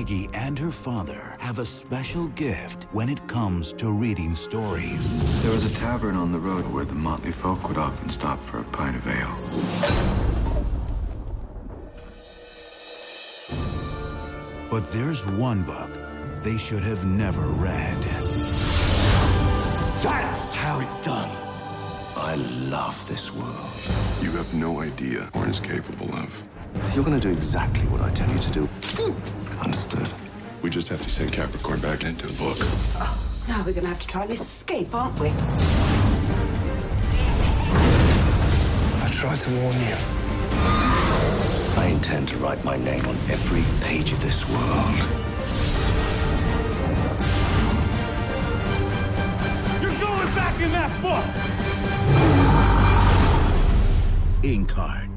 Maggie and her father have a special gift when it comes to reading stories. There was a tavern on the road where the motley folk would often stop for a pint of ale. But there's one book they should have never read. That's how it's done. I love this world. You have no idea what Warren's capable of. You're gonna do exactly what I tell you to do. Understood? We just have to send Capricorn back into the book. Oh, now we're gonna have to try and escape, aren't we? I tried to warn you. I intend to write my name on every page of this world. You're going back in that book! Inkheart.